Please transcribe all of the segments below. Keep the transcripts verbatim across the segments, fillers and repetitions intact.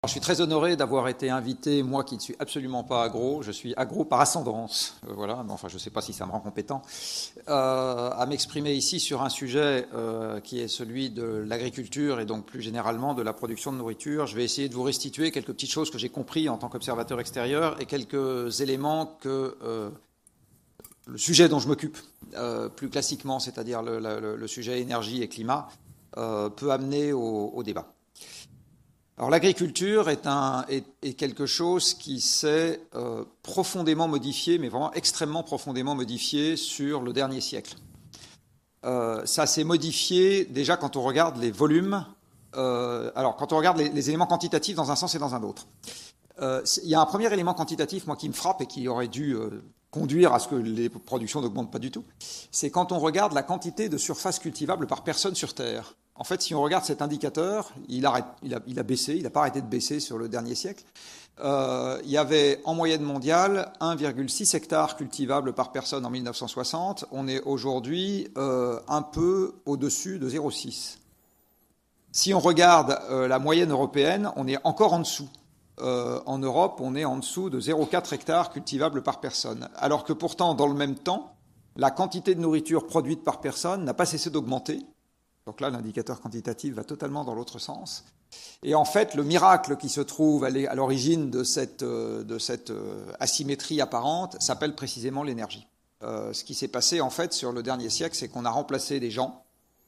Alors, je suis très honoré d'avoir été invité, moi qui ne suis absolument pas agro, je suis agro par ascendance, euh, voilà, mais enfin je ne sais pas si ça me rend compétent, euh, à m'exprimer ici sur un sujet euh, qui est celui de l'agriculture et donc plus généralement de la production de nourriture. Je vais essayer de vous restituer quelques petites choses que j'ai compris en tant qu'observateur extérieur et quelques éléments que euh, le sujet dont je m'occupe euh, plus classiquement, c'est-à-dire le, le, le sujet énergie et climat, euh, peut amener au, au débat. Alors l'agriculture est, un, est, est quelque chose qui s'est euh, profondément modifié, mais vraiment extrêmement profondément modifié sur le dernier siècle. Euh, ça s'est modifié déjà quand on regarde les volumes, euh, alors quand on regarde les, les éléments quantitatifs dans un sens et dans un autre. Euh, il y a un premier élément quantitatif, moi, qui me frappe et qui aurait dû euh, conduire à ce que les productions n'augmentent pas du tout, c'est quand on regarde la quantité de surface cultivable par personne sur Terre. En fait, si on regarde cet indicateur, il, arrête, il, a, il a baissé, il n'a pas arrêté de baisser sur le dernier siècle. Euh, il y avait en moyenne mondiale un virgule six hectares cultivables par personne en mille neuf cent soixante. On est aujourd'hui euh, un peu au-dessus de zéro virgule six. Si on regarde euh, la moyenne européenne, on est encore en dessous. Euh, en Europe, on est en dessous de zéro virgule quatre hectares cultivables par personne. Alors que pourtant, dans le même temps, la quantité de nourriture produite par personne n'a pas cessé d'augmenter. Donc là, l'indicateur quantitatif va totalement dans l'autre sens. Et en fait, le miracle qui se trouve à l'origine de cette, de cette asymétrie apparente s'appelle précisément l'énergie. Euh, ce qui s'est passé, en fait, sur le dernier siècle, c'est qu'on a remplacé des gens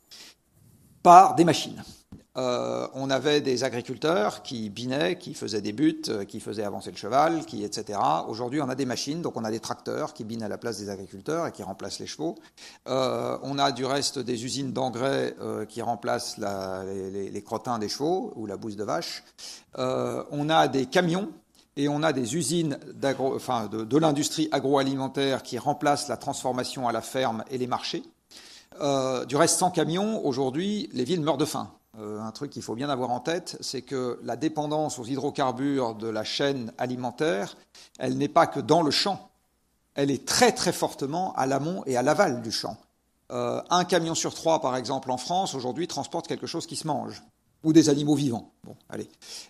par des machines. Euh, on avait des agriculteurs qui binaient, qui faisaient des buts, qui faisaient avancer le cheval, qui, et cetera. Aujourd'hui, on a des machines, donc on a des tracteurs qui binent à la place des agriculteurs et qui remplacent les chevaux. Euh, on a du reste des usines d'engrais euh, qui remplacent la, les, les crottins des chevaux ou la bouse de vache. Euh, on a des camions et on a des usines d'agro, enfin, de, de l'industrie agroalimentaire qui remplacent la transformation à la ferme et les marchés. Euh, du reste, sans camions, aujourd'hui, les villes meurent de faim. Euh, un truc qu'il faut bien avoir en tête, c'est que la dépendance aux hydrocarbures de la chaîne alimentaire, elle n'est pas que dans le champ, elle est très très fortement à l'amont et à l'aval du champ. Euh, un camion sur trois, par exemple, en France, aujourd'hui, transporte quelque chose qui se mange, ou des animaux vivants. Bon, allez.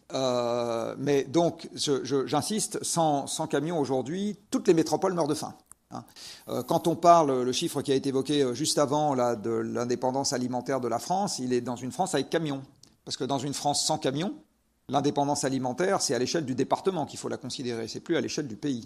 Euh, mais donc, je, je, j'insiste, sans, sans camions aujourd'hui, toutes les métropoles meurent de faim. Quand on parle, le chiffre qui a été évoqué juste avant là, de l'indépendance alimentaire de la France, il est dans une France avec camions. Parce que dans une France sans camions, l'indépendance alimentaire, c'est à l'échelle du département qu'il faut la considérer, c'est plus à l'échelle du pays.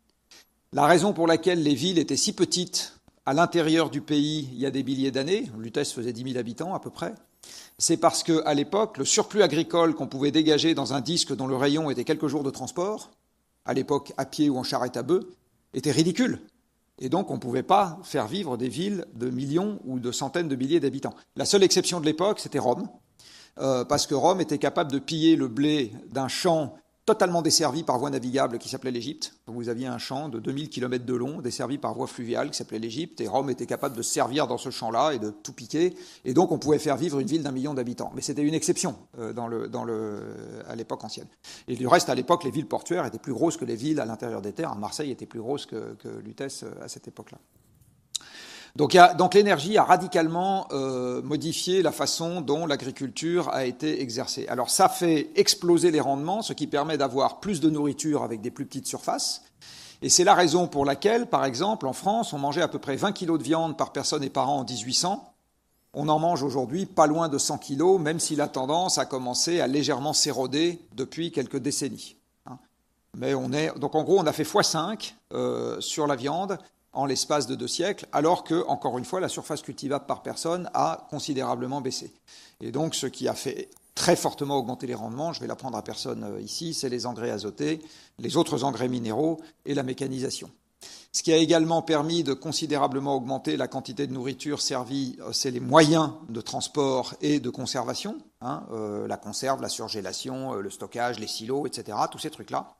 La raison pour laquelle les villes étaient si petites à l'intérieur du pays il y a des milliers d'années, Lutèce faisait dix mille habitants à peu près, c'est parce qu'à l'époque, le surplus agricole qu'on pouvait dégager dans un disque dont le rayon était quelques jours de transport, à l'époque à pied ou en charrette à bœufs, était ridicule. Et donc, on ne pouvait pas faire vivre des villes de millions ou de centaines de milliers d'habitants. La seule exception de l'époque, c'était Rome, euh, parce que Rome était capable de piller le blé d'un champ totalement desservi par voie navigable qui s'appelait l'Égypte. Vous aviez un champ de deux mille kilomètres de long, desservi par voie fluviale qui s'appelait l'Égypte, et Rome était capable de se servir dans ce champ-là et de tout piquer, et donc on pouvait faire vivre une ville d'un million d'habitants. Mais c'était une exception euh, dans le, dans le, à l'époque ancienne. Et du reste, à l'époque, les villes portuaires étaient plus grosses que les villes à l'intérieur des terres. Marseille était plus grosse que, que Lutèce à cette époque-là. Donc, il y a, donc l'énergie a radicalement euh, modifié la façon dont l'agriculture a été exercée. Alors ça fait exploser les rendements, ce qui permet d'avoir plus de nourriture avec des plus petites surfaces. Et c'est la raison pour laquelle, par exemple, en France, on mangeait à peu près vingt kilos de viande par personne et par an en dix-huit cents. On en mange aujourd'hui pas loin de cent kilos, même si la tendance a commencé à légèrement s'éroder depuis quelques décennies. Mais on est, donc en gros, on a fait fois cinq euh, sur la viande en l'espace de deux siècles, alors que, encore une fois, la surface cultivable par personne a considérablement baissé. Et donc, ce qui a fait très fortement augmenter les rendements, je vais l'apprendre à personne ici, c'est les engrais azotés, les autres engrais minéraux et la mécanisation. Ce qui a également permis de considérablement augmenter la quantité de nourriture servie, c'est les moyens de transport et de conservation, hein, euh, la conserve, la surgélation, euh, le stockage, les silos, et cetera, tous ces trucs-là.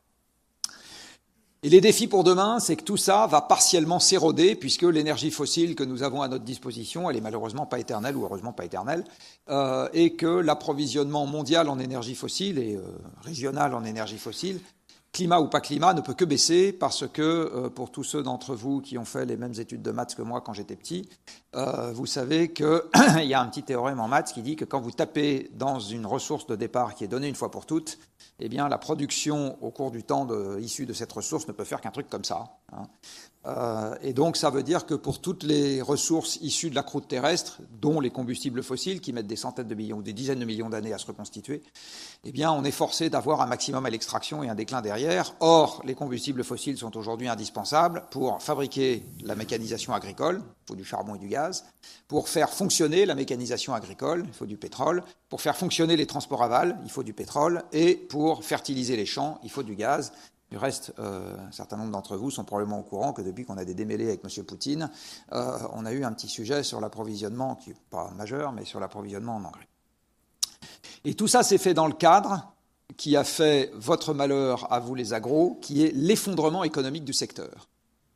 Et les défis pour demain, c'est que tout ça va partiellement s'éroder, puisque l'énergie fossile que nous avons à notre disposition, elle est malheureusement pas éternelle, ou heureusement pas éternelle, euh, et que l'approvisionnement mondial en énergie fossile et euh, régional en énergie fossile, climat ou pas climat, ne peut que baisser, parce que, euh, pour tous ceux d'entre vous qui ont fait les mêmes études de maths que moi quand j'étais petit, euh, vous savez qu'il y a un petit théorème en maths qui dit que quand vous tapez dans une ressource de départ qui est donnée une fois pour toutes, eh bien, la production au cours du temps de, issue de cette ressource ne peut faire qu'un truc comme ça. Hein. Euh, et donc, ça veut dire que pour toutes les ressources issues de la croûte terrestre, dont les combustibles fossiles, qui mettent des centaines de millions ou des dizaines de millions d'années à se reconstituer, eh bien, on est forcé d'avoir un maximum à l'extraction et un déclin derrière. Or, les combustibles fossiles sont aujourd'hui indispensables pour fabriquer la mécanisation agricole, il faut du charbon et du gaz, pour faire fonctionner la mécanisation agricole, il faut du pétrole, pour faire fonctionner les transports aval, il faut du pétrole, et pour fertiliser les champs, il faut du gaz. Du reste, euh, un certain nombre d'entre vous sont probablement au courant que depuis qu'on a des démêlés avec M. Poutine, euh, on a eu un petit sujet sur l'approvisionnement, qui n'est pas majeur, mais sur l'approvisionnement en engrais. Et tout ça s'est fait dans le cadre qui a fait votre malheur à vous les agros, qui est l'effondrement économique du secteur.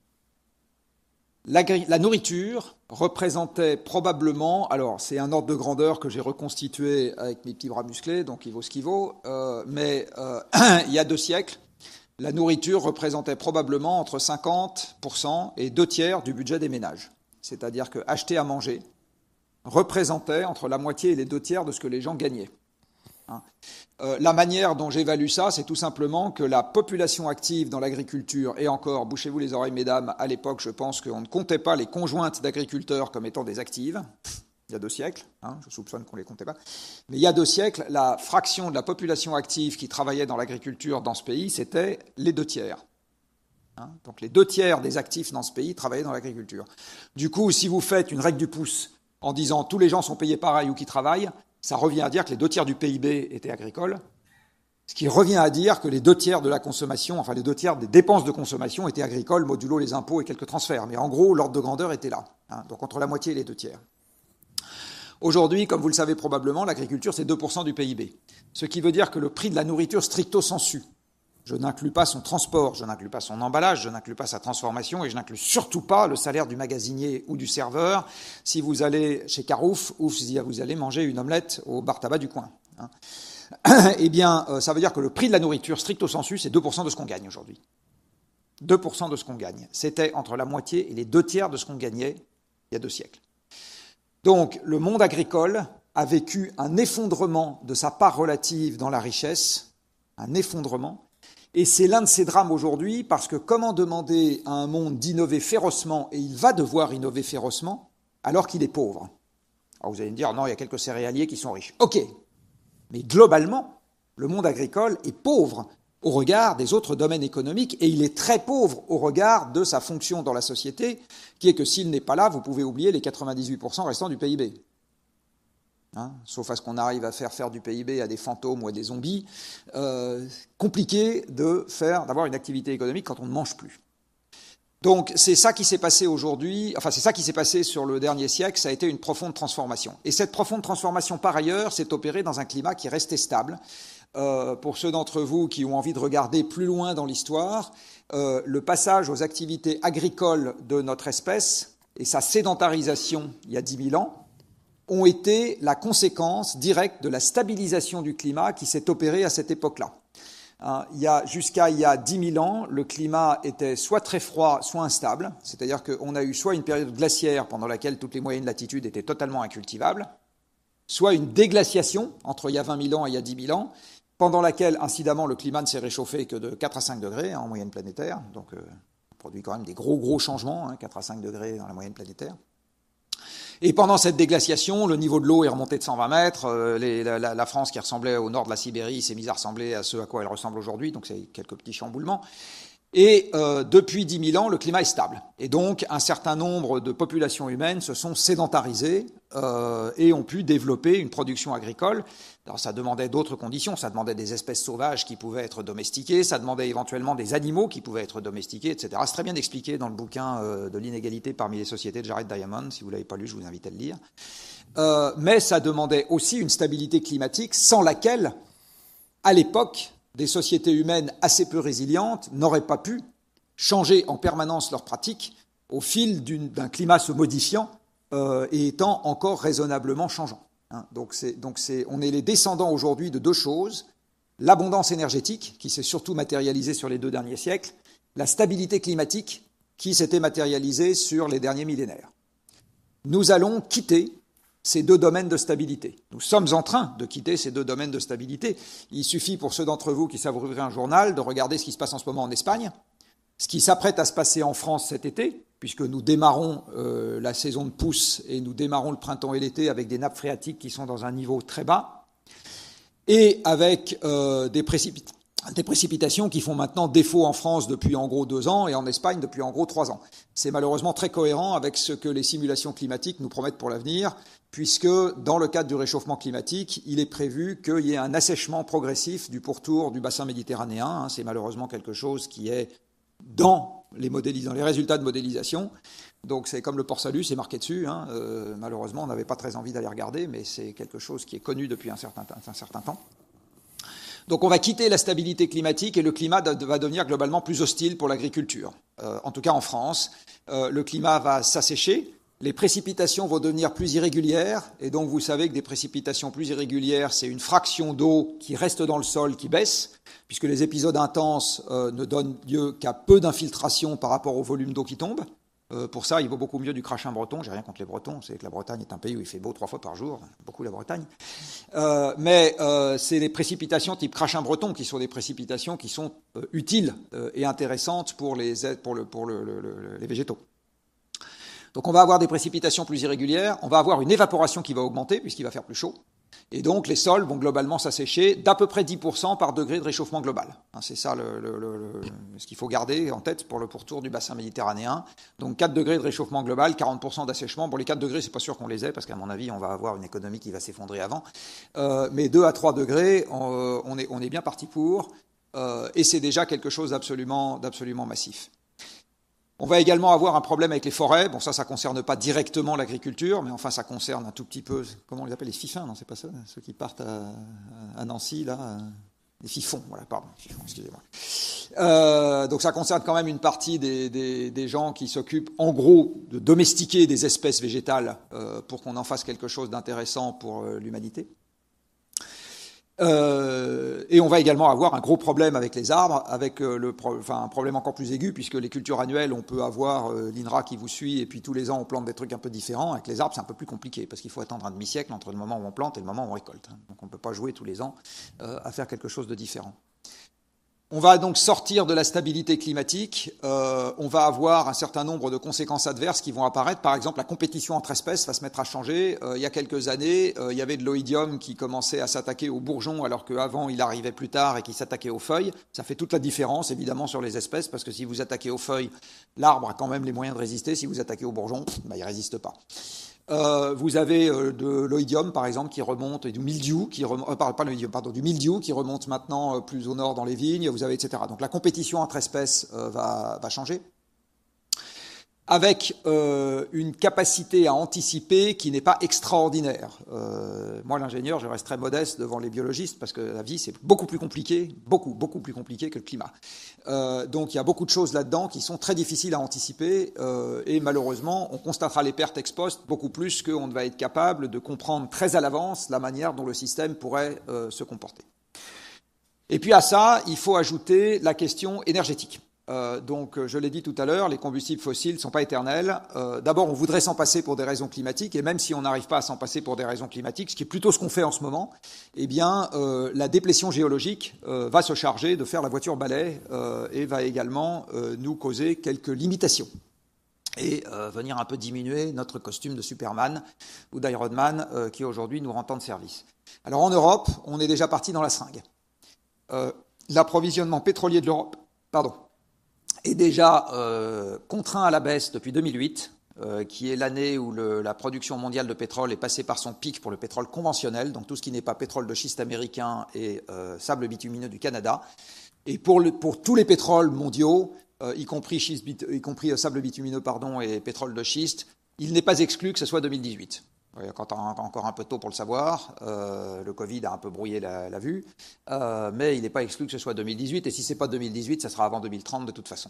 La, la nourriture représentait probablement, alors c'est un ordre de grandeur que j'ai reconstitué avec mes petits bras musclés, donc il vaut ce qu'il vaut, euh, mais euh, il y a deux siècles, la nourriture représentait probablement entre cinquante pour cent et deux tiers du budget des ménages. C'est-à-dire que acheter à manger représentait entre la moitié et les deux tiers de ce que les gens gagnaient. Hein. Euh, la manière dont j'évalue ça, c'est tout simplement que la population active dans l'agriculture, et encore, bouchez-vous les oreilles, mesdames, à l'époque, je pense qu'on ne comptait pas les conjointes d'agriculteurs comme étant des actives, il y a deux siècles, hein, je soupçonne qu'on ne les comptait pas, mais il y a deux siècles, la fraction de la population active qui travaillait dans l'agriculture dans ce pays, c'était les deux tiers. Hein, donc les deux tiers des actifs dans ce pays travaillaient dans l'agriculture. Du coup, si vous faites une règle du pouce en disant tous les gens sont payés pareil ou qui travaillent, ça revient à dire que les deux tiers du P I B étaient agricoles, ce qui revient à dire que les deux tiers de la consommation, enfin les deux tiers des dépenses de consommation étaient agricoles, modulo les impôts et quelques transferts. Mais en gros, l'ordre de grandeur était là. Hein, donc entre la moitié et les deux tiers. Aujourd'hui, comme vous le savez probablement, l'agriculture, c'est deux pour cent du P I B. Ce qui veut dire que le prix de la nourriture stricto sensu, je n'inclus pas son transport, je n'inclus pas son emballage, je n'inclus pas sa transformation et je n'inclus surtout pas le salaire du magasinier ou du serveur si vous allez chez Carouf ou si vous allez manger une omelette au bar tabac du coin. Hein. Eh bien, euh, ça veut dire que le prix de la nourriture stricto sensu, c'est deux pour cent de ce qu'on gagne aujourd'hui. deux pour cent de ce qu'on gagne. C'était entre la moitié et les deux tiers de ce qu'on gagnait il y a deux siècles. Donc, le monde agricole a vécu un effondrement de sa part relative dans la richesse, un effondrement, et c'est l'un de ces drames aujourd'hui, parce que comment demander à un monde d'innover férocement, et il va devoir innover férocement, alors qu'il est pauvre? Alors vous allez me dire, non, il y a quelques céréaliers qui sont riches. Ok, mais globalement, le monde agricole est pauvre au regard des autres domaines économiques, et il est très pauvre au regard de sa fonction dans la société, qui est que s'il n'est pas là, vous pouvez oublier les quatre-vingt-dix-huit pour cent restants du P I B. Hein, sauf à ce qu'on arrive à faire faire du P I B à des fantômes ou à des zombies, euh, compliqué de faire, d'avoir une activité économique quand on ne mange plus. Donc c'est ça qui s'est passé aujourd'hui, enfin c'est ça qui s'est passé sur le dernier siècle, ça a été une profonde transformation. Et cette profonde transformation, par ailleurs, s'est opérée dans un climat qui restait stable. Euh, pour ceux d'entre vous qui ont envie de regarder plus loin dans l'histoire, euh, le passage aux activités agricoles de notre espèce et sa sédentarisation il y a dix mille ans ont été la conséquence directe de la stabilisation du climat qui s'est opérée à cette époque-là. Hein, il y a, jusqu'à il y a dix mille ans, le climat était soit très froid, soit instable, c'est-à-dire qu'on a eu soit une période glaciaire pendant laquelle toutes les moyennes latitudes étaient totalement incultivables, soit une déglaciation entre il y a vingt mille ans et il y a dix mille ans, pendant laquelle, incidemment, le climat ne s'est réchauffé que de quatre à cinq degrés hein, en moyenne planétaire, donc euh, on produit quand même des gros gros changements, hein, quatre à cinq degrés dans la moyenne planétaire. Et pendant cette déglaciation, le niveau de l'eau est remonté de cent vingt mètres, euh, les, la, la France qui ressemblait au nord de la Sibérie s'est mise à ressembler à ce à quoi elle ressemble aujourd'hui, donc c'est quelques petits chamboulements. Et euh, depuis dix mille ans, le climat est stable. Et donc, un certain nombre de populations humaines se sont sédentarisées euh, et ont pu développer une production agricole. Alors, ça demandait d'autres conditions. Ça demandait des espèces sauvages qui pouvaient être domestiquées. Ça demandait éventuellement des animaux qui pouvaient être domestiqués, et cetera. C'est très bien expliqué dans le bouquin euh, de l'inégalité parmi les sociétés de Jared Diamond. Si vous ne l'avez pas lu, je vous invite à le lire. Euh, mais ça demandait aussi une stabilité climatique sans laquelle, à l'époque, des sociétés humaines assez peu résilientes n'auraient pas pu changer en permanence leurs pratiques au fil d'une, d'un climat se modifiant euh, et étant encore raisonnablement changeant. Hein. Donc, c'est, donc c'est, on est les descendants aujourd'hui de deux choses, l'abondance énergétique, qui s'est surtout matérialisée sur les deux derniers siècles, la stabilité climatique, qui s'était matérialisée sur les derniers millénaires. Nous allons quitter ces deux domaines de stabilité. Nous sommes en train de quitter ces deux domaines de stabilité. Il suffit pour ceux d'entre vous qui savent ouvrir un journal de regarder ce qui se passe en ce moment en Espagne, ce qui s'apprête à se passer en France cet été, puisque nous démarrons euh, la saison de pousse et nous démarrons le printemps et l'été avec des nappes phréatiques qui sont dans un niveau très bas, et avec euh, des, précipit- des précipitations qui font maintenant défaut en France depuis en gros deux ans et en Espagne depuis en gros trois ans. C'est malheureusement très cohérent avec ce que les simulations climatiques nous promettent pour l'avenir, puisque dans le cadre du réchauffement climatique, il est prévu qu'il y ait un assèchement progressif du pourtour du bassin méditerranéen. C'est malheureusement quelque chose qui est dans les, modélis- dans les résultats de modélisation. Donc c'est comme le Port-Salut, c'est marqué dessus. Hein. Euh, malheureusement, on n'avait pas très envie d'aller regarder, mais c'est quelque chose qui est connu depuis un certain, un certain temps. Donc on va quitter la stabilité climatique et le climat va devenir globalement plus hostile pour l'agriculture. Euh, en tout cas en France, euh, le climat va s'assécher, les précipitations vont devenir plus irrégulières, et donc vous savez que des précipitations plus irrégulières, c'est une fraction d'eau qui reste dans le sol qui baisse, puisque les épisodes intenses euh, ne donnent lieu qu'à peu d'infiltration par rapport au volume d'eau qui tombe. Euh, pour ça, il vaut beaucoup mieux du crachin breton. J'ai rien contre les Bretons. C'est que la Bretagne est un pays où il fait beau trois fois par jour. Beaucoup la Bretagne. Euh, mais euh, c'est les précipitations type crachin breton qui sont des précipitations qui sont euh, utiles euh, et intéressantes pour les, pour le, pour le, le, le, les végétaux. Donc on va avoir des précipitations plus irrégulières. On va avoir une évaporation qui va augmenter puisqu'il va faire plus chaud. Et donc les sols vont globalement s'assécher d'à peu près dix pour cent par degré de réchauffement global. C'est ça le, le, le, ce qu'il faut garder en tête pour le pourtour du bassin méditerranéen. Donc quatre degrés de réchauffement global, quarante pour cent d'assèchement. Bon, les quatre degrés, c'est pas sûr qu'on les ait, parce qu'à mon avis, on va avoir une économie qui va s'effondrer avant. Euh, mais deux à trois degrés, on, on, est, on est bien parti pour, euh, et c'est déjà quelque chose d'absolument, d'absolument massif. On va également avoir un problème avec les forêts. Bon, ça, ça ne concerne pas directement l'agriculture, mais enfin, ça concerne un tout petit peu, comment on les appelle, les fifins, non, c'est pas ça, ceux qui partent à, à Nancy, là, les fifons, voilà, pardon, fifons, excusez-moi. Euh, donc, ça concerne quand même une partie des, des, des gens qui s'occupent, en gros, de domestiquer des espèces végétales euh, pour qu'on en fasse quelque chose d'intéressant pour euh, l'humanité. Euh, et on va également avoir un gros problème avec les arbres, avec euh, le pro- enfin, un problème encore plus aigu, puisque les cultures annuelles, on peut avoir euh, l'I N R A qui vous suit, et puis tous les ans, on plante des trucs un peu différents. Avec les arbres, c'est un peu plus compliqué, parce qu'il faut attendre un demi-siècle entre le moment où on plante et le moment où on récolte. Donc on ne peut pas jouer tous les ans euh, à faire quelque chose de différent. On va donc sortir de la stabilité climatique, euh, on va avoir un certain nombre de conséquences adverses qui vont apparaître. Par exemple, la compétition entre espèces va se mettre à changer. Euh, il y a quelques années, euh, il y avait de l'oïdium qui commençait à s'attaquer aux bourgeons alors qu'avant il arrivait plus tard et qui s'attaquait aux feuilles. Ça fait toute la différence évidemment sur les espèces, parce que si vous attaquez aux feuilles, l'arbre a quand même les moyens de résister. Si vous attaquez aux bourgeons, bah, il ne résiste pas. Euh, vous avez euh, de l'oïdium, par exemple, qui remonte, et du mildiou, qui remonte, euh, pas l'oïdium, pardon, du mildiou, qui remonte maintenant euh, plus au nord dans les vignes, vous avez, et cetera. Donc la compétition entre espèces euh, va, va changer, avec euh, une capacité à anticiper qui n'est pas extraordinaire. Euh, moi, l'ingénieur, je reste très modeste devant les biologistes, parce que la vie, c'est beaucoup plus compliqué, beaucoup, beaucoup plus compliqué que le climat. Euh, donc il y a beaucoup de choses là-dedans qui sont très difficiles à anticiper, euh, et malheureusement, on constatera les pertes ex post beaucoup plus qu'on ne va être capable de comprendre très à l'avance la manière dont le système pourrait euh, se comporter. Et puis à ça, il faut ajouter la question énergétique. Euh, donc, je l'ai dit tout à l'heure, les combustibles fossiles ne sont pas éternels. Euh, d'abord, on voudrait s'en passer pour des raisons climatiques, et même si on n'arrive pas à s'en passer pour des raisons climatiques, ce qui est plutôt ce qu'on fait en ce moment, eh bien, euh, la déplétion géologique euh, va se charger de faire la voiture balai euh, et va également euh, nous causer quelques limitations et euh, venir un peu diminuer notre costume de Superman ou d'Iron Man euh, qui aujourd'hui nous rend tant de service. Alors en Europe, on est déjà parti dans la seringue. Euh, l'approvisionnement pétrolier de l'Europe, pardon, est déjà euh, contraint à la baisse depuis deux mille huit, euh, qui est l'année où le, la production mondiale de pétrole est passée par son pic pour le pétrole conventionnel, donc tout ce qui n'est pas pétrole de schiste américain et euh, sable bitumineux du Canada. Et pour, le, pour tous les pétroles mondiaux, euh, y compris, schiste, y compris euh, sable bitumineux pardon, et pétrole de schiste, il n'est pas exclu que ce soit deux mille dix-huit. Quand on a encore un peu tôt pour le savoir, euh, le Covid a un peu brouillé la, la vue, euh, mais il n'est pas exclu que ce soit deux mille dix-huit, et si ce n'est pas deux mille dix-huit, ça sera avant deux mille trente de toute façon.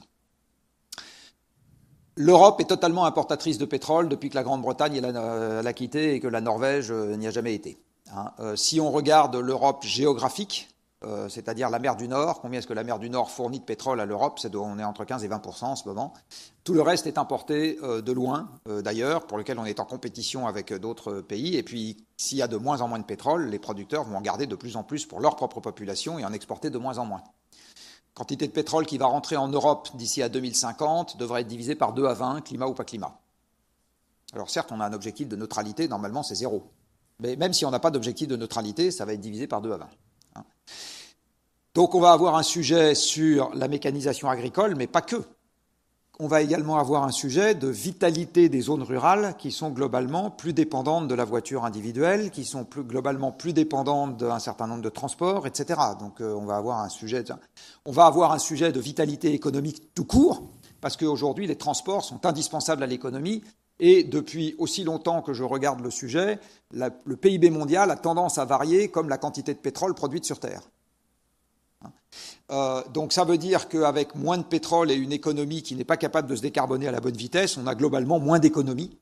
L'Europe est totalement importatrice de pétrole depuis que la Grande-Bretagne l'a quitté et que la Norvège n'y a jamais été. Hein. Euh, si on regarde l'Europe géographique, euh, c'est-à-dire la mer du Nord. Combien est-ce que la mer du Nord fournit de pétrole à l'Europe? C'est de, on est entre quinze et vingt pour cent en ce moment. Tout le reste est importé euh, de loin, euh, d'ailleurs, pour lequel on est en compétition avec d'autres pays. Et puis, s'il y a de moins en moins de pétrole, les producteurs vont en garder de plus en plus pour leur propre population et en exporter de moins en moins. La quantité de pétrole qui va rentrer en Europe d'ici à deux mille cinquante devrait être divisée par deux à vingt, climat ou pas climat. Alors certes, on a un objectif de neutralité, normalement c'est zéro. Mais même si on n'a pas d'objectif de neutralité, ça va être divisé par deux à vingt. Donc on va avoir un sujet sur la mécanisation agricole, mais pas que. On va également avoir un sujet de vitalité des zones rurales qui sont globalement plus dépendantes de la voiture individuelle, qui sont plus, globalement plus dépendantes d'un certain nombre de transports, et cetera. Donc euh, on va avoir un sujet, de, on va avoir un sujet de vitalité économique tout court, parce qu'aujourd'hui les transports sont indispensables à l'économie, et depuis aussi longtemps que je regarde le sujet, la, le P I B mondial a tendance à varier comme la quantité de pétrole produite sur Terre. Euh, donc ça veut dire qu'avec moins de pétrole et une économie qui n'est pas capable de se décarboner à la bonne vitesse, on a globalement moins d'économie.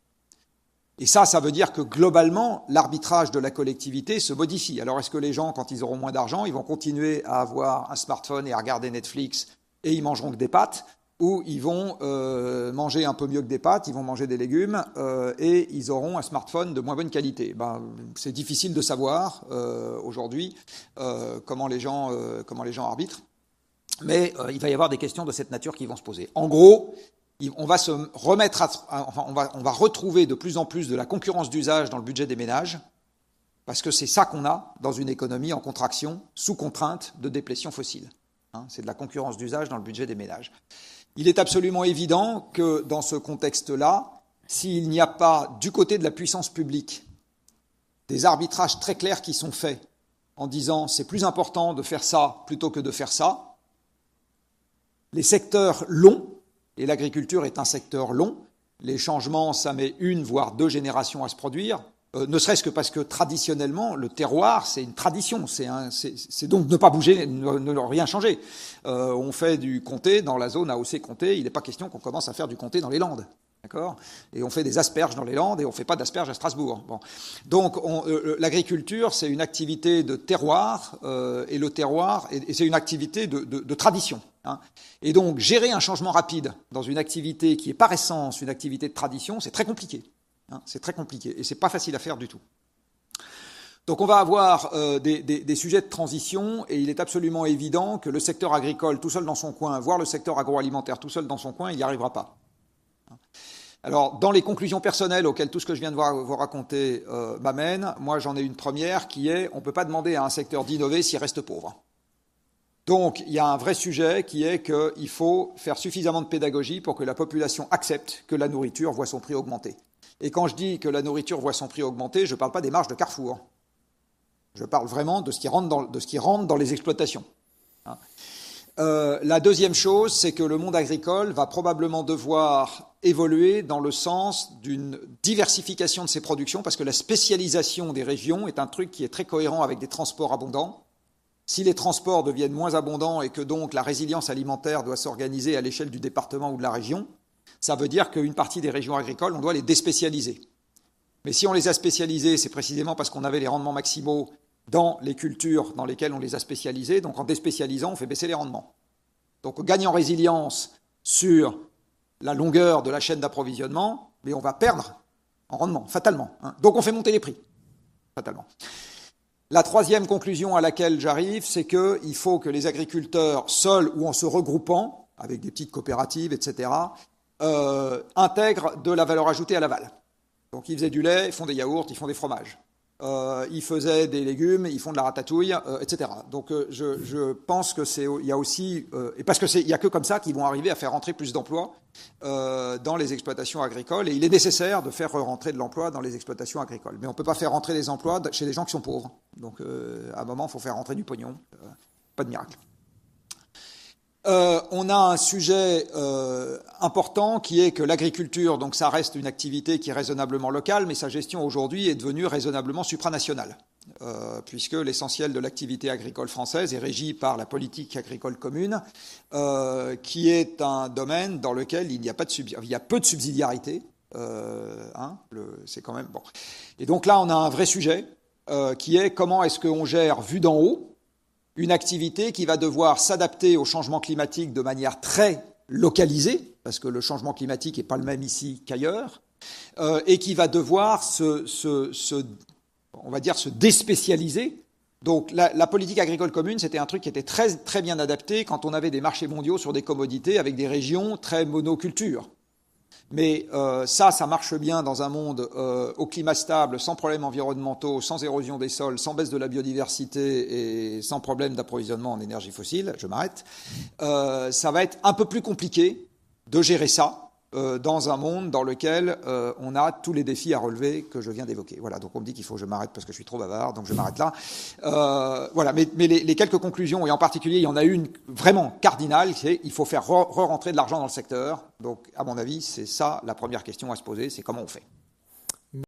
Et ça, ça veut dire que globalement, l'arbitrage de la collectivité se modifie. Alors est-ce que les gens, quand ils auront moins d'argent, ils vont continuer à avoir un smartphone et à regarder Netflix et ils mangeront que des pâtes, ou ils vont euh, manger un peu mieux que des pâtes, ils vont manger des légumes euh, et ils auront un smartphone de moins bonne qualité. Ben, c'est difficile de savoir euh, aujourd'hui euh, comment les gens euh, comment les gens arbitrent, mais euh, il va y avoir des questions de cette nature qui vont se poser. En gros, on va se remettre, à, enfin, on va on va retrouver de plus en plus de la concurrence d'usage dans le budget des ménages, parce que c'est ça qu'on a dans une économie en contraction, sous contrainte de déplétion fossile. Hein, c'est de la concurrence d'usage dans le budget des ménages. Il est absolument évident que dans ce contexte-là, s'il n'y a pas du côté de la puissance publique des arbitrages très clairs qui sont faits en disant c'est plus important de faire ça plutôt que de faire ça, les secteurs longs, et l'agriculture est un secteur long, les changements, ça met une voire deux générations à se produire, euh, ne serait-ce que parce que traditionnellement, le terroir, c'est une tradition, c'est, un, c'est, c'est donc ne pas bouger, ne, ne rien changer. Euh, on fait du comté dans la zone A O C comté, il n'est pas question qu'on commence à faire du comté dans les Landes. D'accord ? Et on fait des asperges dans les Landes et on ne fait pas d'asperges à Strasbourg. Bon. Donc on, euh, l'agriculture, c'est une activité de terroir, euh, et le terroir, et, et c'est une activité de, de, de tradition. Hein. Et donc gérer un changement rapide dans une activité qui est par essence une activité de tradition, c'est très compliqué. Hein. C'est très compliqué et c'est pas facile à faire du tout. Donc on va avoir euh, des, des, des sujets de transition et il est absolument évident que le secteur agricole tout seul dans son coin, voire le secteur agroalimentaire tout seul dans son coin, il n'y arrivera pas. Alors, dans les conclusions personnelles auxquelles tout ce que je viens de vous, vous raconter euh, m'amène, moi j'en ai une première qui est on ne peut pas demander à un secteur d'innover s'il reste pauvre. Donc, il y a un vrai sujet qui est qu'il faut faire suffisamment de pédagogie pour que la population accepte que la nourriture voit son prix augmenter. Et quand je dis que la nourriture voit son prix augmenter, je ne parle pas des marges de Carrefour. Je parle vraiment de ce qui rentre dans, de ce qui rentre dans les exploitations. Hein. Euh, la deuxième chose, c'est que le monde agricole va probablement devoir évoluer dans le sens d'une diversification de ses productions, parce que la spécialisation des régions est un truc qui est très cohérent avec des transports abondants. Si les transports deviennent moins abondants et que donc la résilience alimentaire doit s'organiser à l'échelle du département ou de la région, ça veut dire qu'une partie des régions agricoles, on doit les déspécialiser. Mais si on les a spécialisées, c'est précisément parce qu'on avait les rendements maximaux dans les cultures dans lesquelles on les a spécialisés. Donc en déspécialisant, on fait baisser les rendements. Donc on gagne en résilience sur la longueur de la chaîne d'approvisionnement, mais on va perdre en rendement, fatalement. Hein. Donc on fait monter les prix, fatalement. La troisième conclusion à laquelle j'arrive, c'est qu'il faut que les agriculteurs, seuls ou en se regroupant, avec des petites coopératives, et cetera, euh, intègrent de la valeur ajoutée à l'aval. Donc ils faisaient du lait, ils font des yaourts, ils font des fromages. Euh, ils faisaient des légumes, ils font de la ratatouille, euh, et cetera. Donc euh, je, je pense que c'est, il y a aussi, euh, et parce que c'est, il y a que comme ça qu'ils vont arriver à faire rentrer plus d'emplois euh, dans les exploitations agricoles. Et il est nécessaire de faire rentrer de l'emploi dans les exploitations agricoles. Mais on ne peut pas faire rentrer des emplois chez des gens qui sont pauvres. Donc euh, à un moment, il faut faire rentrer du pognon. Euh, pas de miracle. Euh, on a un sujet euh, important qui est que l'agriculture, donc ça reste une activité qui est raisonnablement locale, mais sa gestion aujourd'hui est devenue raisonnablement supranationale, euh, puisque l'essentiel de l'activité agricole française est régi par la politique agricole commune, euh, qui est un domaine dans lequel il n'y a pas de subsi- il y a peu de subsidiarité. Euh, hein, le, c'est quand même bon. Et donc là, on a un vrai sujet euh, qui est comment est-ce qu'on gère, vu d'en haut, une activité qui va devoir s'adapter au changement climatique de manière très localisée, parce que le changement climatique n'est pas le même ici qu'ailleurs, euh, et qui va devoir se, se, se, on va dire, se déspécialiser. Donc la, la politique agricole commune, c'était un truc qui était très, très bien adapté quand on avait des marchés mondiaux sur des commodités avec des régions très monocultures. Mais euh, ça, ça marche bien dans un monde euh, au climat stable, sans problèmes environnementaux, sans érosion des sols, sans baisse de la biodiversité et sans problème d'approvisionnement en énergie fossile. Je m'arrête. Euh, ça va être un peu plus compliqué de gérer ça euh, dans un monde dans lequel euh, on a tous les défis à relever que je viens d'évoquer. Voilà, donc on me dit qu'il faut que je m'arrête parce que je suis trop bavard, donc je m'arrête là. Euh, voilà, mais, mais les, les quelques conclusions, et en particulier, il y en a une vraiment cardinale, c'est il faut faire re-rentrer de l'argent dans le secteur. Donc, à mon avis, c'est ça la première question à se poser, c'est comment on fait.